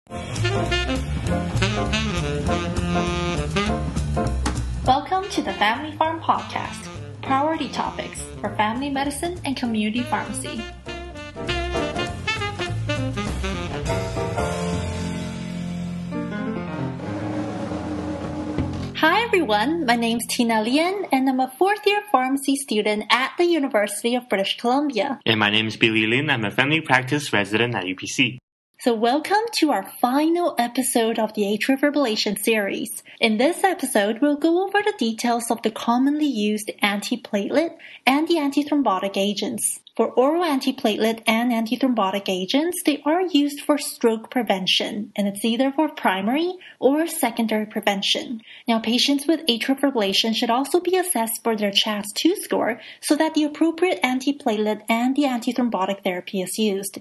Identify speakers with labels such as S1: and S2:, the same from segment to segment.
S1: Welcome to the Family Farm Podcast, priority topics for family medicine and community pharmacy. Hi everyone, my name's Tina Lien and I'm a fourth-year pharmacy student at the University of British Columbia.
S2: And my name is Billy Lin. I'm a family practice resident at UPC.
S1: So welcome to our final episode of the atrial fibrillation series. In this episode, we'll go over the details of the commonly used antiplatelet and the antithrombotic agents. For oral antiplatelet and antithrombotic agents, they are used for stroke prevention, and it's either for primary or secondary prevention. Now, patients with atrial fibrillation should also be assessed for their CHAS-2 score so that the appropriate antiplatelet and the antithrombotic therapy is used.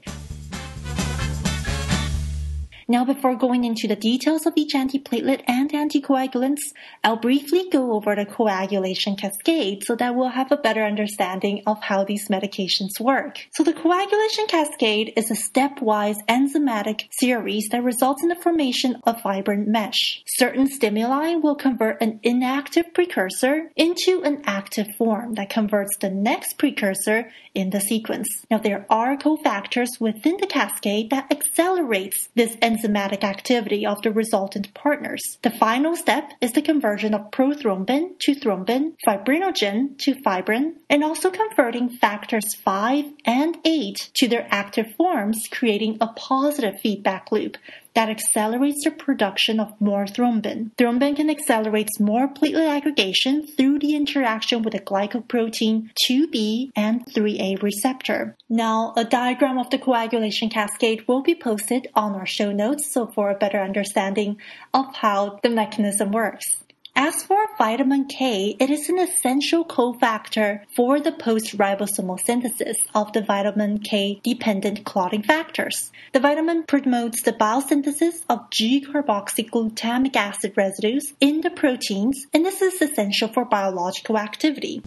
S1: Now, before going into the details of each antiplatelet and anticoagulants, I'll briefly go over the coagulation cascade so that we'll have a better understanding of how these medications work. So the coagulation cascade is a stepwise enzymatic series that results in the formation of fibrin mesh. Certain stimuli will convert an inactive precursor into an active form that converts the next precursor in the sequence. Now, there are cofactors within the cascade that accelerates this enzymatic activity of the resultant partners. The final step is the conversion of prothrombin to thrombin, fibrinogen to fibrin, and also converting factors 5 and 8 to their active forms, creating a positive feedback loop that accelerates the production of more thrombin. Thrombin can accelerate more platelet aggregation through the interaction with the glycoprotein 2B and 3A receptor. Now, a diagram of the coagulation cascade will be posted on our show notes, so for a better understanding of how the mechanism works. As for vitamin K, it is an essential cofactor for the post-ribosomal synthesis of the vitamin K-dependent clotting factors. The vitamin promotes the biosynthesis of G-carboxyglutamic acid residues in the proteins, and this is essential for biological activity.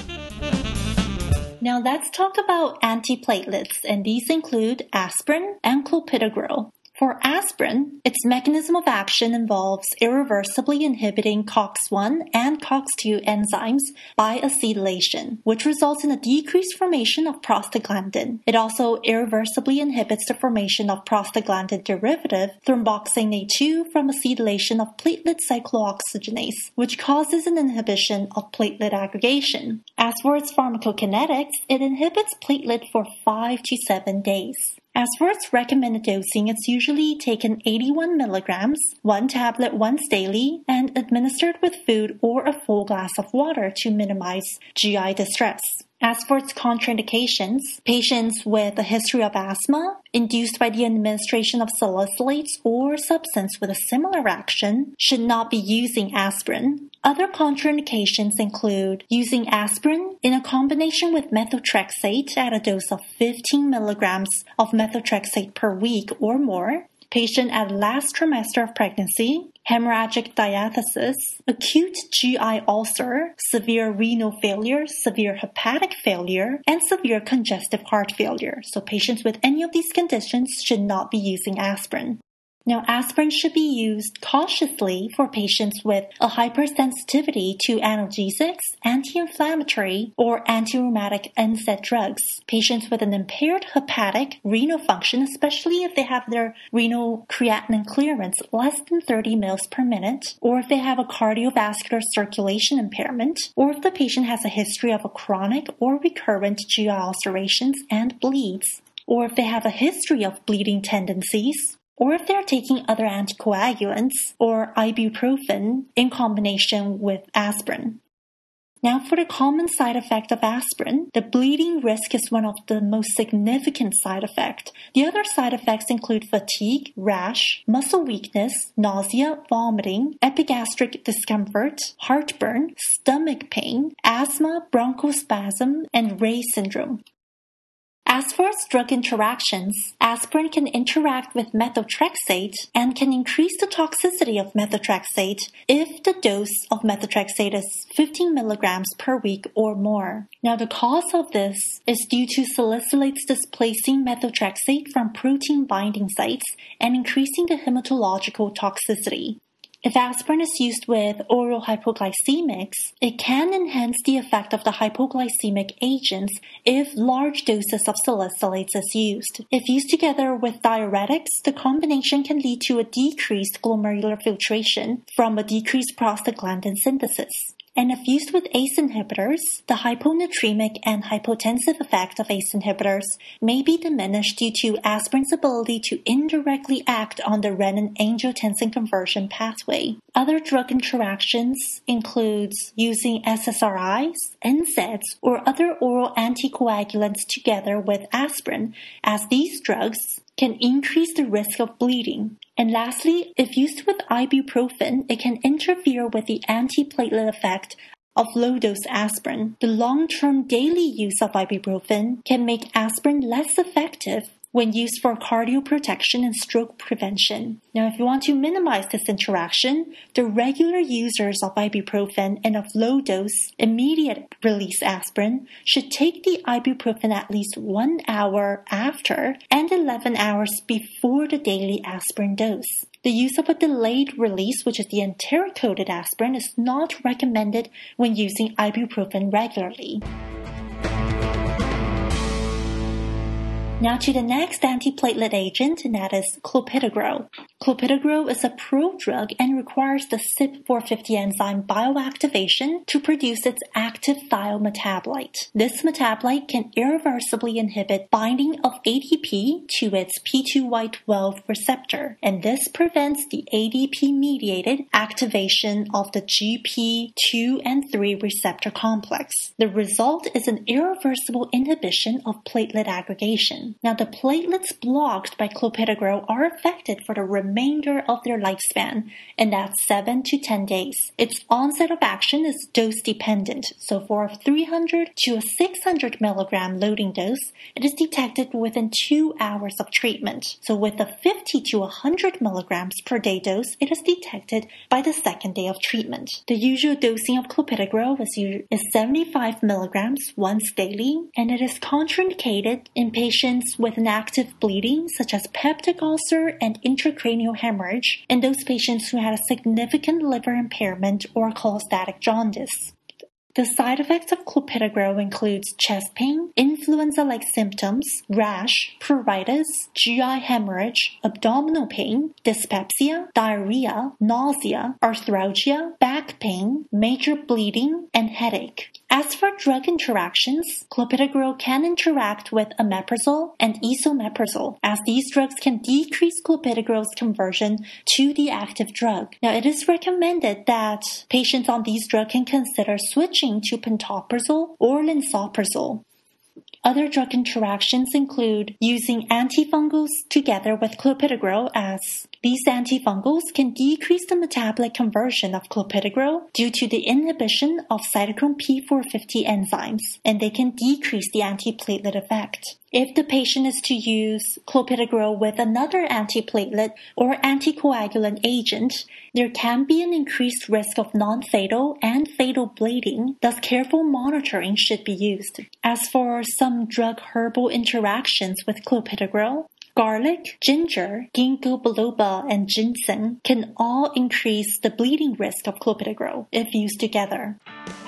S1: Now let's talk about antiplatelets, and these include aspirin and clopidogrel. For aspirin, its mechanism of action involves irreversibly inhibiting COX-1 and COX-2 enzymes by acetylation, which results in a decreased formation of prostaglandin. It also irreversibly inhibits the formation of prostaglandin derivative thromboxane A2 from acetylation of platelet cyclooxygenase, which causes an inhibition of platelet aggregation. As for its pharmacokinetics, it inhibits platelet for 5 to 7 days. As for its recommended dosing, it's usually taken 81 milligrams, 1 tablet once daily, and administered with food or a full glass of water to minimize GI distress. As for its contraindications, patients with a history of asthma induced by the administration of salicylates or substance with a similar action should not be using aspirin. Other contraindications include using aspirin in a combination with methotrexate at a dose of 15 milligrams of methotrexate per week or more, patient at last trimester of pregnancy, hemorrhagic diathesis, acute GI ulcer, severe renal failure, severe hepatic failure, and severe congestive heart failure. So patients with any of these conditions should not be using aspirin. Now, aspirin should be used cautiously for patients with a hypersensitivity to analgesics, anti-inflammatory, or anti-rheumatic NSAID drugs. Patients with an impaired hepatic renal function, especially if they have their renal creatinine clearance less than 30 mL per minute, or if they have a cardiovascular circulation impairment, or if the patient has a history of a chronic or recurrent GI ulcerations and bleeds, or if they have a history of bleeding tendencies, or if they're taking other anticoagulants or ibuprofen in combination with aspirin. Now, for the common side effect of aspirin, the bleeding risk is one of the most significant side effects. The other side effects include fatigue, rash, muscle weakness, nausea, vomiting, epigastric discomfort, heartburn, stomach pain, asthma, bronchospasm, and Ray's syndrome. As for its drug interactions, aspirin can interact with methotrexate and can increase the toxicity of methotrexate if the dose of methotrexate is 15 milligrams per week or more. Now, the cause of this is due to salicylates displacing methotrexate from protein binding sites and increasing the hematological toxicity. If aspirin is used with oral hypoglycemics, it can enhance the effect of the hypoglycemic agents if large doses of salicylates is used. If used together with diuretics, the combination can lead to a decreased glomerular filtration from a decreased prostaglandin synthesis. And if used with ACE inhibitors, the hyponatremic and hypotensive effect of ACE inhibitors may be diminished due to aspirin's ability to indirectly act on the renin-angiotensin conversion pathway. Other drug interactions include using SSRIs, NSAIDs, or other oral anticoagulants together with aspirin, as these drugs can increase the risk of bleeding. And lastly, if used with ibuprofen, it can interfere with the antiplatelet effect of low-dose aspirin. The long-term daily use of ibuprofen can make aspirin less effective when used for cardioprotection and stroke prevention. Now, if you want to minimize this interaction, the regular users of ibuprofen and of low-dose, immediate-release aspirin should take the ibuprofen at least 1 hour after and 11 hours before the daily aspirin dose. The use of a delayed release, which is the enteric-coated aspirin, is not recommended when using ibuprofen regularly. Now to the next antiplatelet agent, and that is clopidogrel. Clopidogrel is a prodrug and requires the CYP450 enzyme bioactivation to produce its active thiometabolite. This metabolite can irreversibly inhibit binding of ADP to its P2Y12 receptor, and this prevents the ADP-mediated activation of the GP2 and 3 receptor complex. The result is an irreversible inhibition of platelet aggregation. Now, the platelets blocked by clopidogrel are affected for the remainder of their lifespan, and that's 7 to 10 days. Its onset of action is dose dependent, so for a 300 to a 600 milligram loading dose, it is detected within 2 hours of treatment. So with a 50 to 100 milligrams per day dose, it is detected by the second day of treatment. The usual dosing of clopidogrel is 75 milligrams once daily, and it is contraindicated in patients with an active bleeding, such as peptic ulcer and intracranial hemorrhage, and those patients who had a significant liver impairment or cholestatic jaundice. The side effects of clopidogrel includes chest pain, influenza-like symptoms, rash, pruritus, GI hemorrhage, abdominal pain, dyspepsia, diarrhea, nausea, arthralgia, back pain, major bleeding, and headache. As for drug interactions, clopidogrel can interact with omeprazole and esomeprazole, as these drugs can decrease clopidogrel's conversion to the active drug. Now, it is recommended that patients on these drugs can consider switching to pantoprazole or lansoprazole. Other drug interactions include using antifungals together with clopidogrel, as these antifungals can decrease the metabolic conversion of clopidogrel due to the inhibition of cytochrome P450 enzymes, and they can decrease the antiplatelet effect. If the patient is to use clopidogrel with another antiplatelet or anticoagulant agent, there can be an increased risk of non-fatal and fatal bleeding, thus careful monitoring should be used. As for some drug herbal interactions with clopidogrel, garlic, ginger, ginkgo biloba, and ginseng can all increase the bleeding risk of clopidogrel if used together.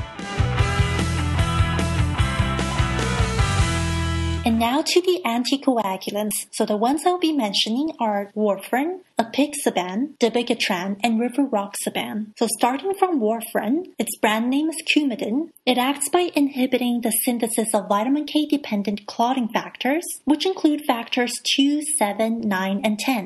S1: And now to the anticoagulants. So the ones I'll be mentioning are warfarin, apixaban, dabigatran, and rivaroxaban. So starting from warfarin, its brand name is Coumadin. It acts by inhibiting the synthesis of vitamin K-dependent clotting factors, which include factors 2, 7, 9, and 10.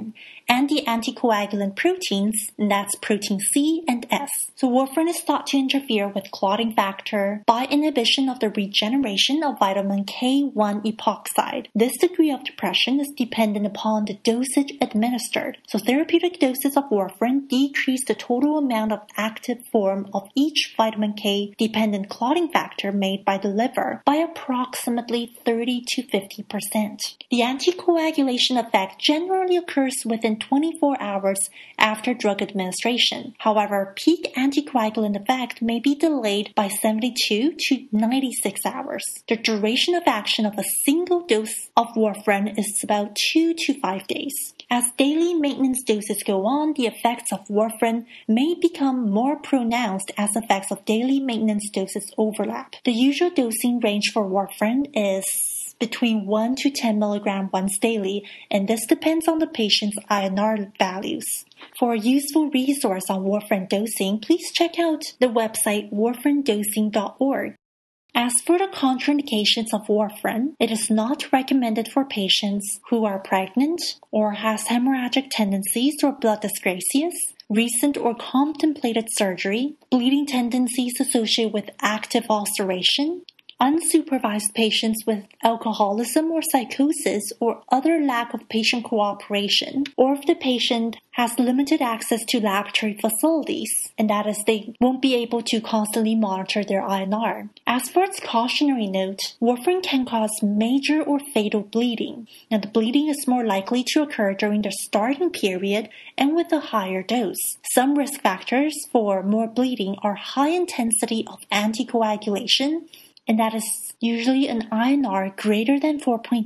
S1: and the anticoagulant proteins, and that's protein C and S. So warfarin is thought to interfere with clotting factor by inhibition of the regeneration of vitamin K1 epoxide. This degree of depression is dependent upon the dosage administered. So therapeutic doses of warfarin decrease the total amount of active form of each vitamin K dependent clotting factor made by the liver by approximately 30 to 50%. The anticoagulation effect generally occurs within 24 hours after drug administration. However, peak anticoagulant effect may be delayed by 72 to 96 hours. The duration of action of a single dose of warfarin is about 2 to 5 days. As daily maintenance doses go on, the effects of warfarin may become more pronounced as effects of daily maintenance doses overlap. The usual dosing range for warfarin is between 1 to 10 mg once daily, and this depends on the patient's INR values. For a useful resource on warfarin dosing, please check out the website warfarindosing.org. As for the contraindications of warfarin, it is not recommended for patients who are pregnant or has hemorrhagic tendencies or blood dyscrasias, recent or contemplated surgery, bleeding tendencies associated with active ulceration, unsupervised patients with alcoholism or psychosis or other lack of patient cooperation, or if the patient has limited access to laboratory facilities, and that is they won't be able to constantly monitor their INR. As for its cautionary note, warfarin can cause major or fatal bleeding, and the bleeding is more likely to occur during the starting period and with a higher dose. Some risk factors for more bleeding are high intensity of anticoagulation, and that is usually an INR greater than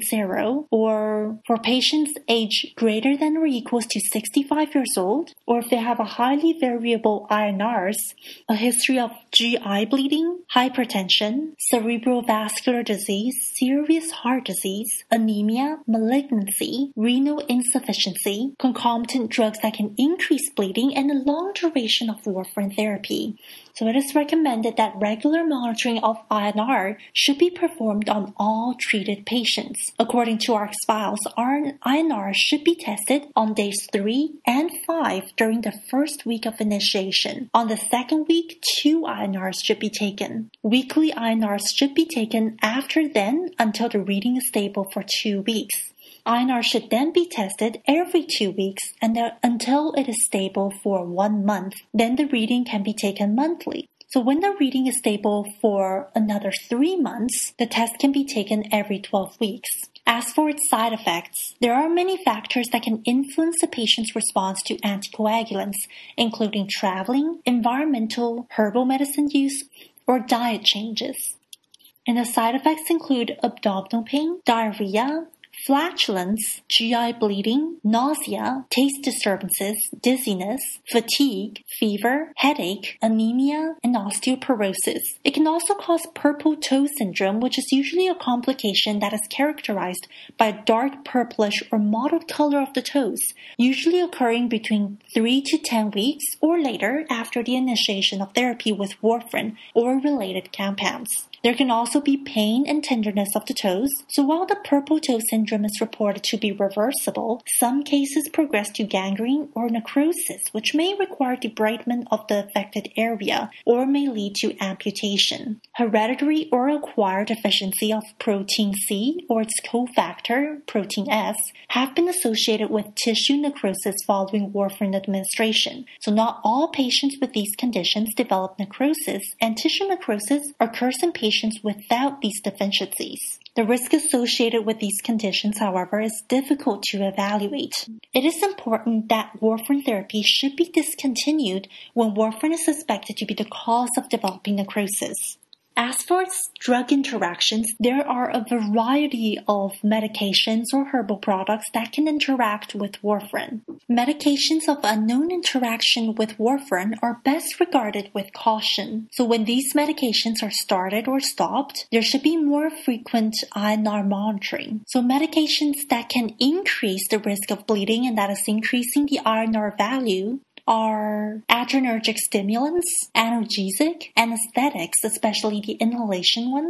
S1: 4.0, or for patients age greater than or equals to 65 years old, or if they have a highly variable INRs, a history of GI bleeding, hypertension, cerebral vascular disease, serious heart disease, anemia, malignancy, renal insufficiency, concomitant drugs that can increase bleeding, and a long duration of warfarin therapy. So it is recommended that regular monitoring of INR should be performed on all treated patients. According to ARCS files, our INR should be tested on days 3 and 5 during the first week of initiation. On the second week, 2 INRs should be taken. Weekly INRs should be taken after then until the reading is stable for 2 weeks. INR should then be tested every 2 weeks and until it is stable for 1 month. Then the reading can be taken monthly. So when the reading is stable for another 3 months, the test can be taken every 12 weeks. As for its side effects, there are many factors that can influence a patient's response to anticoagulants, including traveling, environmental, herbal medicine use, or diet changes. And the side effects include abdominal pain, diarrhea, flatulence, GI bleeding, nausea, taste disturbances, dizziness, fatigue, fever, headache, anemia, and osteoporosis. It can also cause purple toe syndrome, which is usually a complication that is characterized by a dark purplish or mottled color of the toes, usually occurring between 3 to 10 weeks or later after the initiation of therapy with warfarin or related compounds. There can also be pain and tenderness of the toes, so while the purple toe syndrome is reported to be reversible, some cases progress to gangrene or necrosis, which may require debridement of the affected area or may lead to amputation. Hereditary or acquired deficiency of protein C or its cofactor, protein S, have been associated with tissue necrosis following warfarin administration. So not all patients with these conditions develop necrosis, and tissue necrosis occurs in patients without these deficiencies. The risk associated with these conditions, however, is difficult to evaluate. It is important that warfarin therapy should be discontinued when warfarin is suspected to be the cause of developing necrosis. As for its drug interactions, there are a variety of medications or herbal products that can interact with warfarin. Medications of unknown interaction with warfarin are best regarded with caution. So when these medications are started or stopped, there should be more frequent INR monitoring. So medications that can increase the risk of bleeding and that is increasing the INR value are adrenergic stimulants, analgesic, anesthetics, especially the inhalation ones,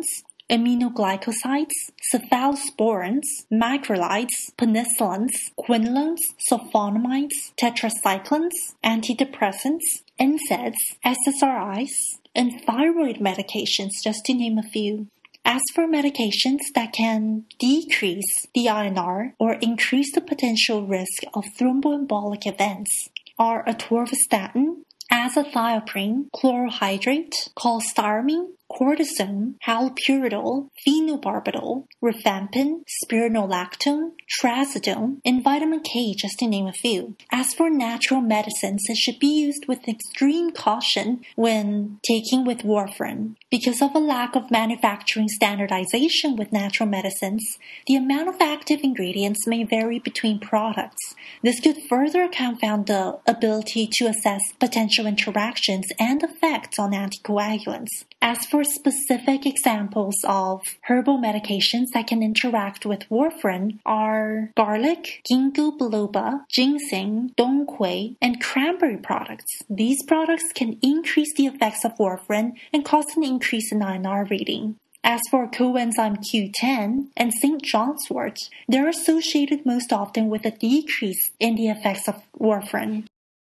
S1: aminoglycosides, cephalosporins, macrolides, penicillins, quinolones, sulfonamides, tetracyclines, antidepressants, NSAIDs, SSRIs, and thyroid medications, just to name a few. As for medications that can decrease the INR or increase the potential risk of thromboembolic events, are atorvastatin, azathioprine, chlorohydrate, cholestyramine, cortisone, haloperidol, phenobarbital, rifampin, spironolactone, trazodone, and vitamin K, just to name a few. As for natural medicines, it should be used with extreme caution when taking with warfarin. Because of a lack of manufacturing standardization with natural medicines, the amount of active ingredients may vary between products. This could further confound the ability to assess potential interactions and effects on anticoagulants. As for specific examples of herbal medications that can interact with warfarin are garlic, ginkgo biloba, ginseng, dongquai, and cranberry products. These products can increase the effects of warfarin and cause an increase in INR reading. As for coenzyme Q10 and St. John's wort, they're associated most often with a decrease in the effects of warfarin.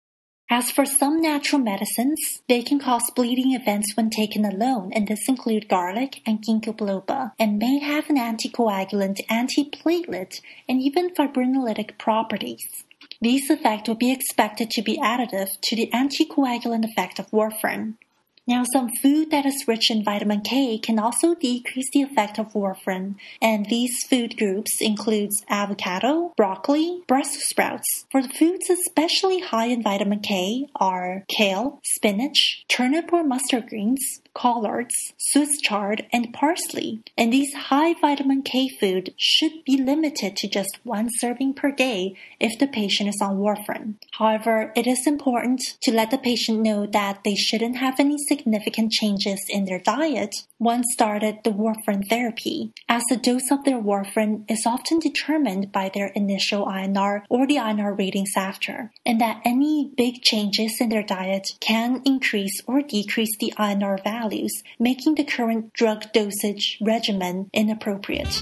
S1: As for some natural medicines, they can cause bleeding events when taken alone, and this include garlic and ginkgo biloba, and may have an anticoagulant, antiplatelet, and even fibrinolytic properties. These effects would be expected to be additive to the anticoagulant effect of warfarin. Now, some food that is rich in vitamin K can also decrease the effect of warfarin, and these food groups includes avocado, broccoli, Brussels sprouts. For the foods especially high in vitamin K are kale, spinach, turnip or mustard greens, collards, Swiss chard, and parsley. And these high vitamin K food should be limited to just 1 serving per day if the patient is on warfarin. However, it is important to let the patient know that they shouldn't have any significant changes in their diet once started the warfarin therapy, as the dose of their warfarin is often determined by their initial INR or the INR readings after, and that any big changes in their diet can increase or decrease the INR values, making the current drug dosage regimen inappropriate.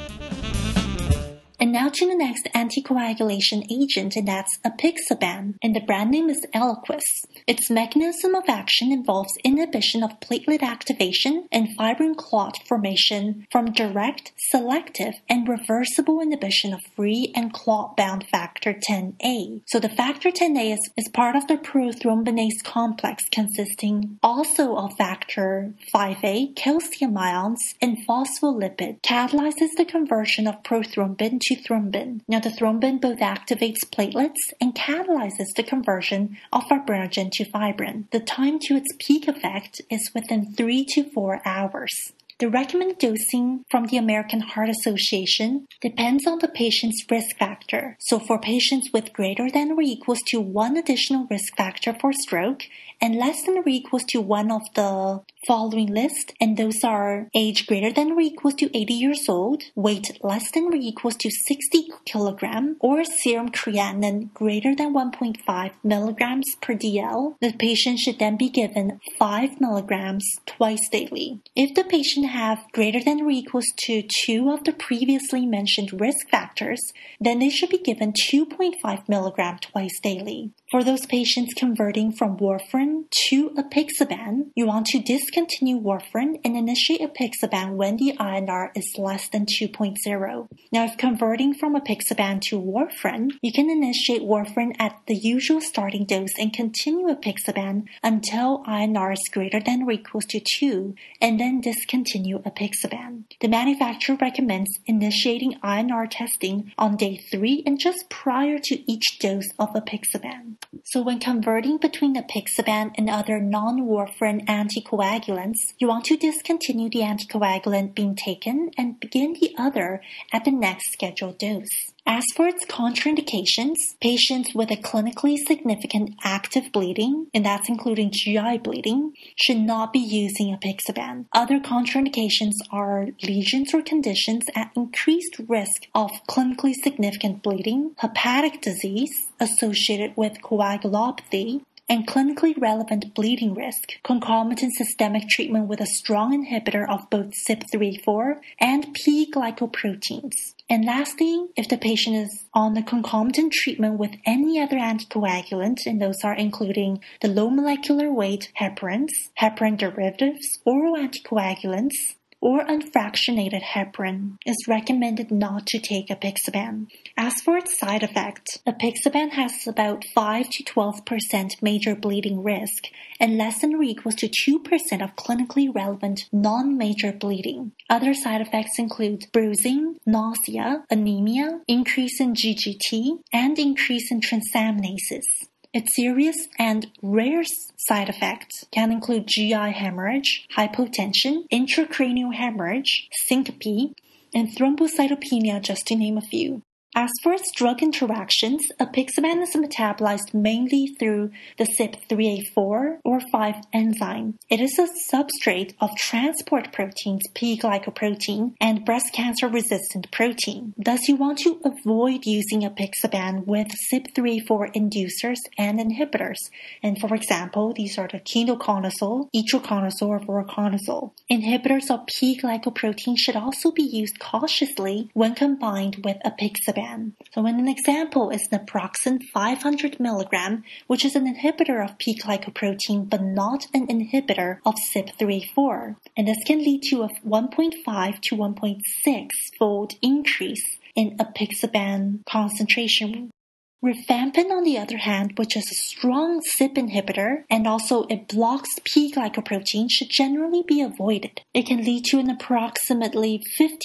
S1: And now to the next anticoagulation agent, and that's apixaban, and the brand name is Eliquis. Its mechanism of action involves inhibition of platelet activation and fibrin clot formation from direct, selective, and reversible inhibition of free and clot-bound factor 10A. So the factor 10A is part of the prothrombinase complex, consisting also of factor 5A, calcium ions, and phospholipid, catalyzes the conversion of prothrombin to thrombin. Now, the thrombin both activates platelets and catalyzes the conversion of fibrinogen to fibrin. The time to its peak effect is within 3 to 4 hours. The recommended dosing from the American Heart Association depends on the patient's risk factor. So for patients with greater than or equals to 1 additional risk factor for stroke and less than or equals to 1 of the following list, and those are age greater than or equals to 80 years old, weight less than or equals to 60 kilogram, or serum creatinine greater than 1.5 milligrams per DL, the patient should then be given 5 milligrams twice daily. If the patient have greater than or equals to 2 of the previously mentioned risk factors, then they should be given 2.5 milligrams twice daily. For those patients converting from warfarin to apixaban, you want to discontinue warfarin and initiate apixaban when the INR is less than 2.0. Now, if converting from apixaban to warfarin, you can initiate warfarin at the usual starting dose and continue apixaban until INR is greater than or equals to 2, and then discontinue apixaban. The manufacturer recommends initiating INR testing on day 3 and just prior to each dose of apixaban. So when converting between apixaban and other non-warfarin anticoagulants, you want to discontinue the anticoagulant being taken and begin the other at the next scheduled dose. As for its contraindications, patients with a clinically significant active bleeding, and that's including GI bleeding, should not be using apixaban. Other contraindications are lesions or conditions at increased risk of clinically significant bleeding, hepatic disease associated with coagulopathy, and clinically relevant bleeding risk, concomitant systemic treatment with a strong inhibitor of both CYP3A4 and P-glycoproteins. And lastly, if the patient is on the concomitant treatment with any other anticoagulant, and those are including the low molecular weight heparins, heparin derivatives, oral anticoagulants, or unfractionated heparin, is recommended not to take apixaban. As for its side effect, apixaban has about 5 to 12% major bleeding risk and less than or equals to 2% of clinically relevant non-major bleeding. Other side effects include bruising, nausea, anemia, increase in GGT, and increase in transaminases. Its serious and rare side effects can include GI hemorrhage, hypotension, intracranial hemorrhage, syncope, and thrombocytopenia, just to name a few. As for its drug interactions, apixaban is metabolized mainly through the CYP3A4 or 5 enzyme. It is a substrate of transport proteins P-glycoprotein and breast cancer-resistant protein. Thus, you want to avoid using apixaban with CYP3A4 inducers and inhibitors. And for example, these are the ketoconazole, itraconazole, or voriconazole. Inhibitors of P-glycoprotein should also be used cautiously when combined with apixaban. So an example is naproxen 500 mg, which is an inhibitor of P-glycoprotein but not an inhibitor of CYP3A4. And this can lead to a 1.5 to 1.6-fold increase in apixaban concentration. Rifampin, on the other hand, which is a strong CYP inhibitor and also it blocks P-glycoprotein, should generally be avoided. It can lead to an approximately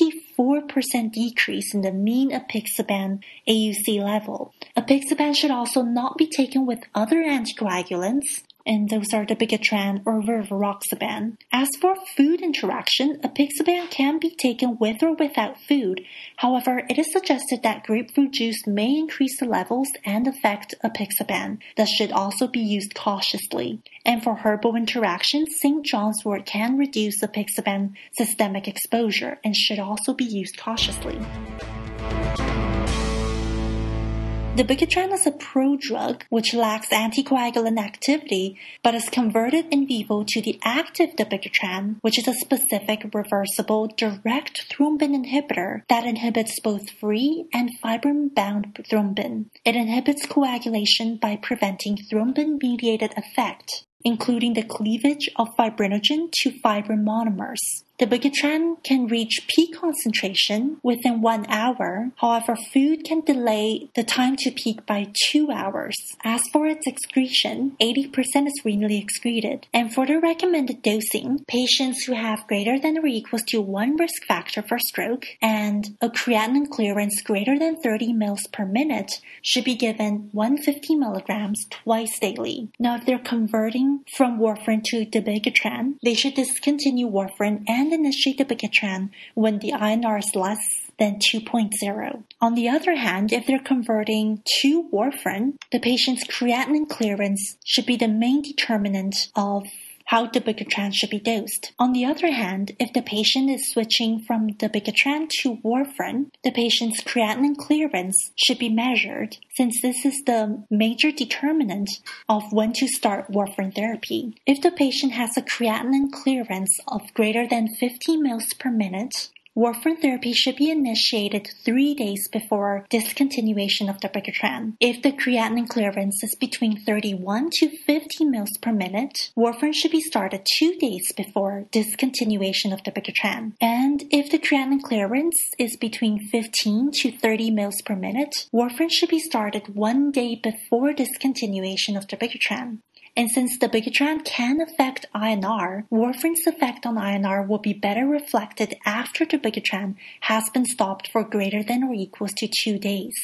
S1: 54% decrease in the mean apixaban AUC level. Apixaban should also not be taken with other anticoagulants, and those are dabigatran or rivaroxaban. As for food interaction, apixaban can be taken with or without food. However, it is suggested that grapefruit juice may increase the levels and affect apixaban, thus should also be used cautiously. And for herbal interactions, St. John's wort can reduce apixaban systemic exposure and should also be used cautiously. Dabigatran is a prodrug which lacks anticoagulant activity but is converted in vivo to the active dabigatran, which is a specific reversible direct thrombin inhibitor that inhibits both free and fibrin-bound thrombin. It inhibits coagulation by preventing thrombin-mediated effect, including the cleavage of fibrinogen to fibrin monomers. Dabigatran can reach peak concentration within 1 hour. However, food can delay the time to peak by 2 hours. As for its excretion, 80% is renally excreted. And for the recommended dosing, patients who have greater than or equals to 1 risk factor for stroke and a creatinine clearance greater than 30 mL per minute should be given 150 milligrams twice daily. Now, if they're converting from warfarin to dabigatran, they should discontinue warfarin and initiate dabigatran when the INR is less than 2.0. On the other hand, if they're converting to warfarin, the patient's creatinine clearance should be the main determinant of how dabigatran should be dosed. On the other hand, if the patient is switching from dabigatran to warfarin, the patient's creatinine clearance should be measured, since this is the major determinant of when to start warfarin therapy. If the patient has a creatinine clearance of greater than 50 mL per minute, warfarin therapy should be initiated 3 days before discontinuation of dabigatran. If the creatinine clearance is between 31 to 50 mL per minute, warfarin should be started 2 days before discontinuation of dabigatran. And if the creatinine clearance is between 15 to 30 mL per minute, warfarin should be started 1 day before discontinuation of dabigatran. And since dabigatran can affect INR, warfarin's effect on INR will be better reflected after dabigatran has been stopped for greater than or equals to 2 days.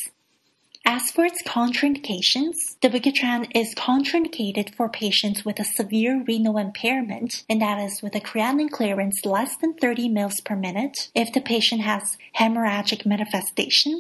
S1: As for its contraindications, dabigatran is contraindicated for patients with a severe renal impairment, and that is with a creatinine clearance less than 30 mL per minute, if the patient has hemorrhagic manifestations,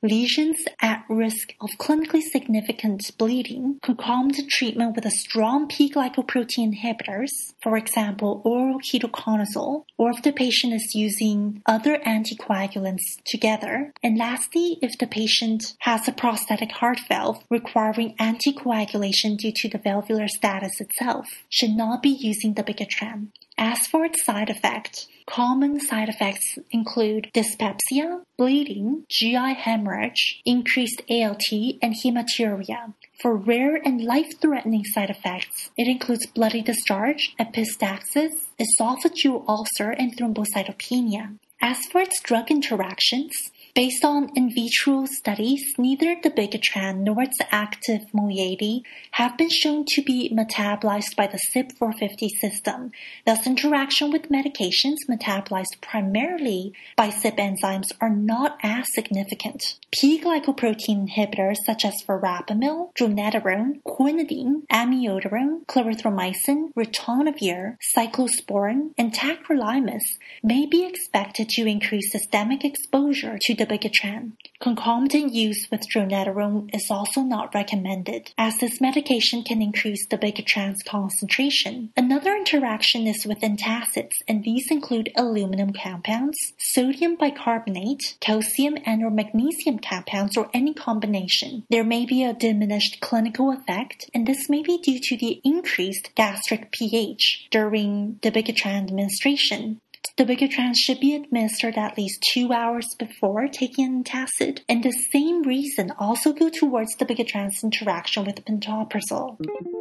S1: lesions at risk of clinically significant bleeding, concomitant treatment with a strong P-glycoprotein inhibitors, for example, oral ketoconazole, or if the patient is using other anticoagulants together. And lastly, if the patient has a prosthetic heart valve requiring anticoagulation due to the valvular status itself, should not be using dabigatran. As for its side effect, common side effects include dyspepsia, bleeding, GI hemorrhage, increased ALT, and hematuria. For rare and life-threatening side effects, it includes bloody discharge, epistaxis, esophageal ulcer, and thrombocytopenia. As for its drug interactions, based on in vitro studies, neither dabigatran nor its active moiety have been shown to be metabolized by the CYP450 system. Thus, interaction with medications metabolized primarily by CYP enzymes are not as significant. P-glycoprotein inhibitors such as verapamil, dronedarone, quinidine, amiodarone, clarithromycin, ritonavir, cyclosporin, and tacrolimus may be expected to increase systemic exposure to dabigatran. Concomitant use with dronedarone is also not recommended, as this medication can increase dabigatran's concentration. Another interaction is with antacids, and these include aluminum compounds, sodium bicarbonate, calcium and or magnesium compounds, or any combination. There may be a diminished clinical effect, and this may be due to the increased gastric pH during dabigatran administration. Dabigatran should be administered at least 2 hours before taking an antacid, and the same reason also go towards dabigatran's interaction with pantoprazole.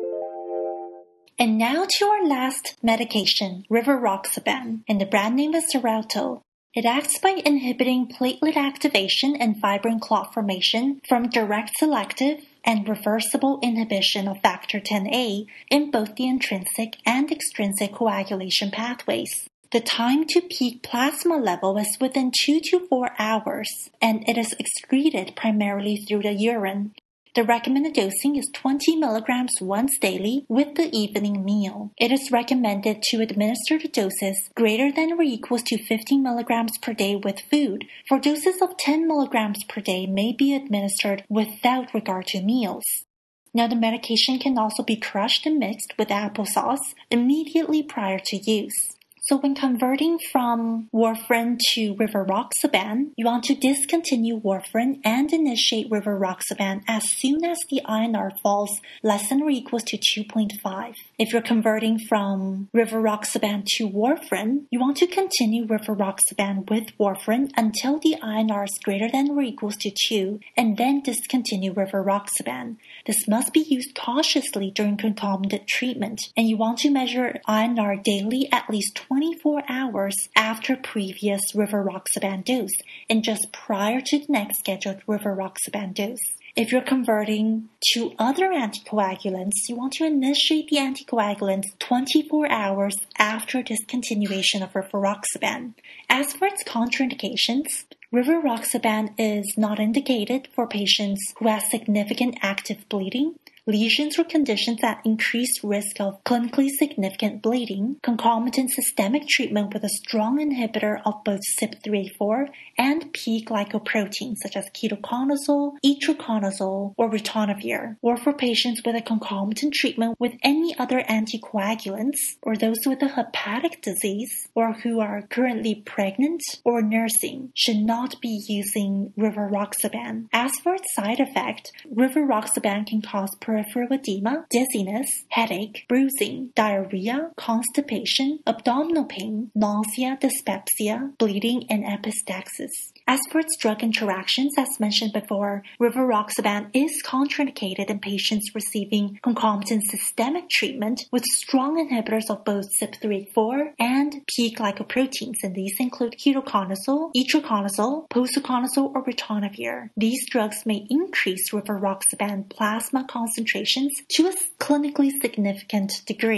S1: And now to our last medication, rivaroxaban, and the brand name is Xarelto. It acts by inhibiting platelet activation and fibrin clot formation from direct selective and reversible inhibition of factor Xa in both the intrinsic and extrinsic coagulation pathways. The time to peak plasma level is within 2 to 4 hours, and it is excreted primarily through the urine. The recommended dosing is 20 milligrams once daily with the evening meal. It is recommended to administer the doses greater than or equals to 15 milligrams per day with food, for doses of 10 milligrams per day may be administered without regard to meals. Now, the medication can also be crushed and mixed with applesauce immediately prior to use. So when converting from warfarin to rivaroxaban, you want to discontinue warfarin and initiate rivaroxaban as soon as the INR falls less than or equals to 2.5. If you're converting from rivaroxaban to warfarin, you want to continue rivaroxaban with warfarin until the INR is greater than or equals to 2, and then discontinue rivaroxaban. This must be used cautiously during concomitant treatment, and you want to measure INR daily at least 24 hours after previous rivaroxaban dose and just prior to the next scheduled rivaroxaban dose. If you're converting to other anticoagulants, you want to initiate the anticoagulants 24 hours after discontinuation of rivaroxaban. As for its contraindications, rivaroxaban is not indicated for patients who have significant active bleeding, lesions or conditions at increased risk of clinically significant bleeding, concomitant systemic treatment with a strong inhibitor of both CYP3A4 and P-glycoproteins such as ketoconazole, itraconazole, or ritonavir, or for patients with a concomitant treatment with any other anticoagulants, or those with a hepatic disease, or who are currently pregnant or nursing, should not be using rivaroxaban. As for its side effect, rivaroxaban can cause peripheral edema, dizziness, headache, bruising, diarrhea, constipation, abdominal pain, nausea, dyspepsia, bleeding, and epistaxis. As for its drug interactions, as mentioned before, rivaroxaban is contraindicated in patients receiving concomitant systemic treatment with strong inhibitors of both CYP3A4 and P-glycoproteins, and these include ketoconazole, itraconazole, posaconazole, or ritonavir. These drugs may increase rivaroxaban plasma concentrations to a clinically significant degree.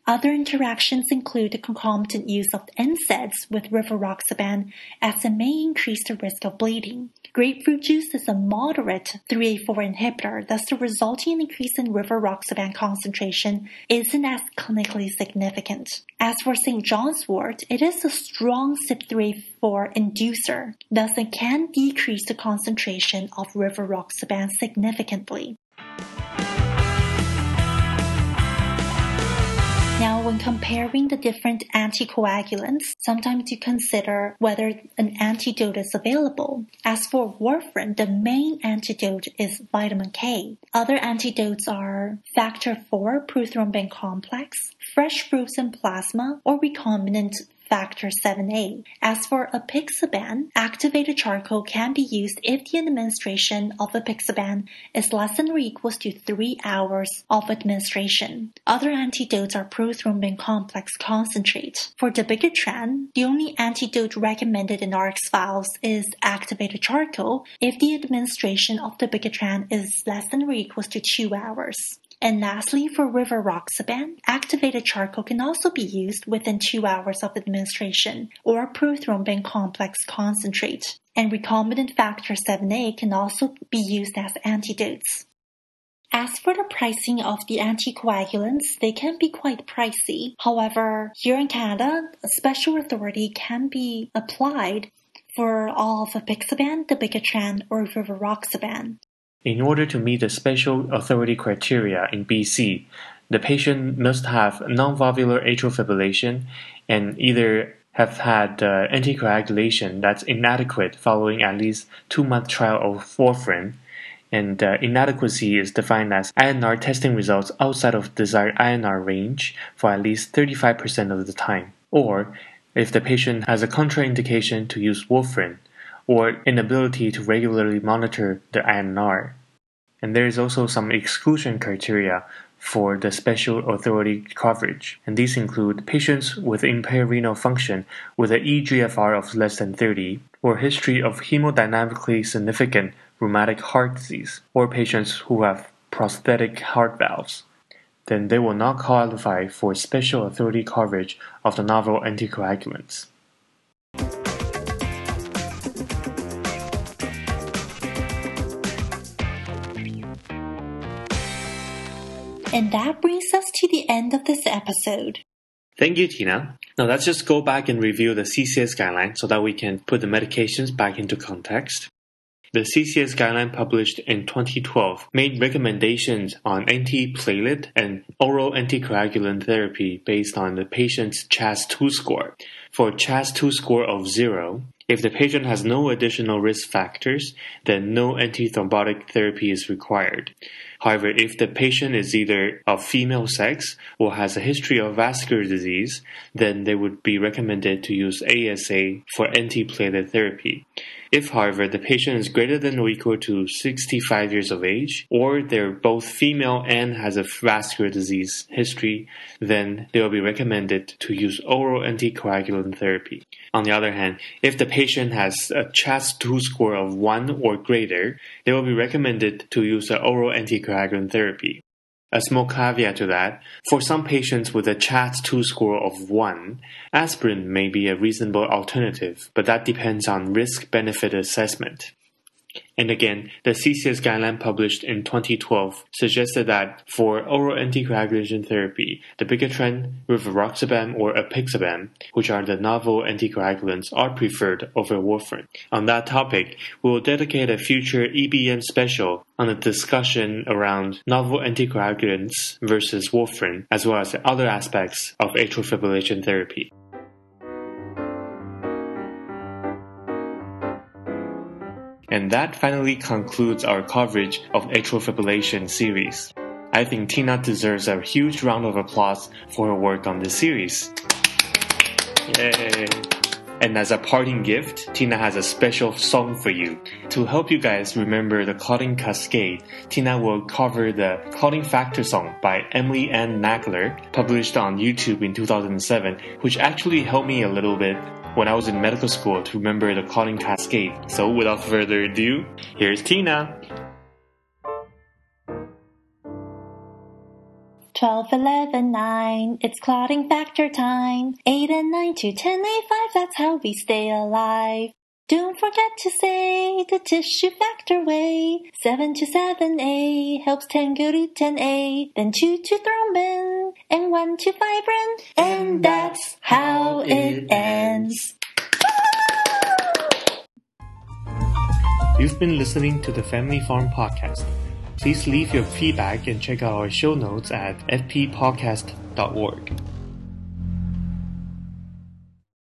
S1: Other interactions include the concomitant use of NSAIDs with rivaroxaban, as it may increase the risk of bleeding. Grapefruit juice is a moderate 3A4 inhibitor, thus the resulting increase in rivaroxaban concentration isn't as clinically significant. As for St. John's wort, it is a strong CYP3A4 inducer, thus it can decrease the concentration of rivaroxaban significantly. Now, when comparing the different anticoagulants, sometimes you consider whether an antidote is available. As for warfarin, the main antidote is vitamin K. Other antidotes are factor IV prothrombin complex, fresh frozen plasma, or recombinant factor 7A. As for apixaban, activated charcoal can be used if the administration of apixaban is less than or equals to 3 hours of administration. Other antidotes are prothrombin complex concentrate. For dabigatran, the only antidote recommended in RX files is activated charcoal if the administration of dabigatran is less than or equals to 2 hours. And lastly, for rivaroxaban, activated charcoal can also be used within 2 hours of administration, or prothrombin complex concentrate. And recombinant factor 7A can also be used as antidotes. As for the pricing of the anticoagulants, they can be quite pricey. However, here in Canada, a special authority can be applied for all of apixaban, dabigatran, or rivaroxaban.
S3: In order to meet the special authority criteria in BC, the patient must have non-valvular atrial fibrillation and either have had anticoagulation that's inadequate following at least 2-month trial of warfarin, and inadequacy is defined as INR testing results outside of desired INR range for at least 35% of the time, or if the patient has a contraindication to use warfarin, or inability to regularly monitor the INR. And there is also some exclusion criteria for the special authority coverage, and these include patients with impaired renal function with an eGFR of less than 30, or history of hemodynamically significant rheumatic heart disease, or patients who have prosthetic heart valves. Then they will not qualify for special authority coverage of the novel anticoagulants.
S1: And that brings us to the end of this episode.
S2: Thank you, Tina. Now let's just go back and review the CCS guideline so that we can put the medications back into context. The CCS guideline published in 2012 made recommendations on antiplatelet and oral anticoagulant therapy based on the patient's CHAS-2 score. For CHAS-2 score of 0, if the patient has no additional risk factors, then no antithrombotic therapy is required. However, if the patient is either of female sex or has a history of vascular disease, then they would be recommended to use ASA for antiplatelet therapy. If, however, the patient is greater than or equal to 65 years of age, or they're both female and has a vascular disease history, then they will be recommended to use oral anticoagulant therapy. On the other hand, if the patient has a CHAS-2 score of 1 or greater, they will be recommended to use the oral anticoagulant therapy. A small caveat to that, for some patients with a CHAS-2 score of 1, aspirin may be a reasonable alternative, but that depends on risk-benefit assessment. And again, the CCS guideline published in 2012 suggested that for oral anticoagulation therapy, dabigatran, rivaroxaban, or apixaban, which are the novel anticoagulants, are preferred over warfarin. On that topic, we will dedicate a future EBM special on a discussion around novel anticoagulants versus warfarin, as well as other aspects of atrial fibrillation therapy. And that finally concludes our coverage of atrial fibrillation series. I think Tina deserves a huge round of applause for her work on this series. Yay! And as a parting gift, Tina has a special song for you. To help you guys remember the Clotting Cascade, Tina will cover the Clotting Factor song by Emily Ann Nagler, published on YouTube in 2007, which actually helped me a little bit when I was in medical school to remember the Clotting Cascade. So without further ado, here's Tina!
S1: 12, 11, 9, it's clotting factor time. 8 and 9 to 10, 8, 5, that's how we stay alive. Don't forget to say the tissue factor way. 7 to 7A helps 10 go to 10A. Then 2 to thrombin and 1 to fibrin. And that's how it ends.
S2: You've been listening to the Family Farm Podcast. Please leave your feedback and check out our show notes at fppodcast.org.